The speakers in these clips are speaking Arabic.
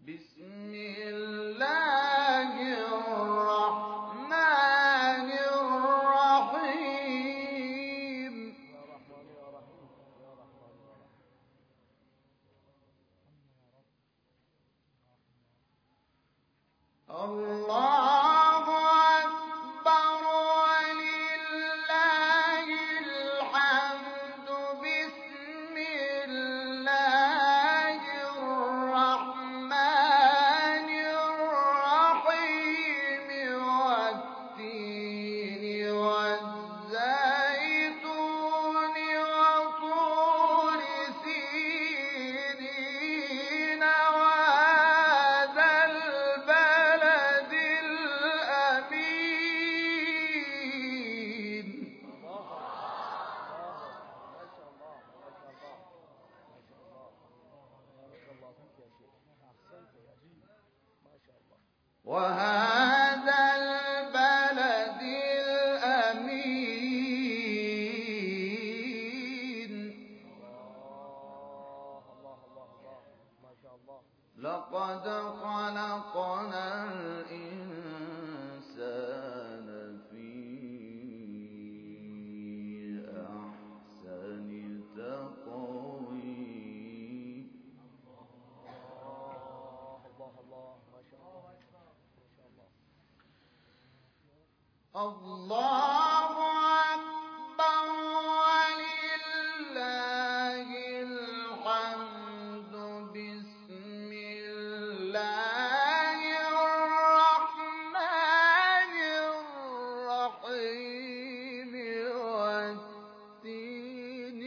بسم الله الرحمن الرحيم الله أكبر ولله الحمد بسم الله الرحمن الرحيم والتين والزيتون وطور سينين وهذا البلد الأمين وهذا البلد الأمين لقد خلقنا الإنسان في أحسن تقويم الله أكبر ولله الحمد بسم الله الرحمن الرحيم والتين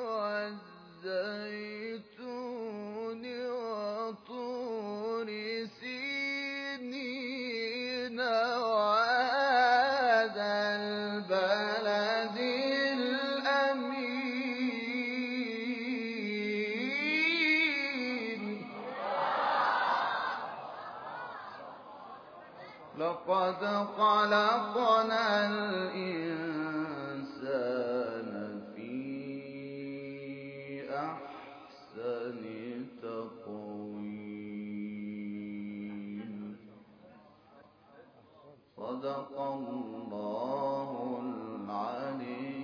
والزيتون وطور سينين وهذا البلد الأمين لقد خلقنا الإنسان في أحسن تقويم صدق الله العلي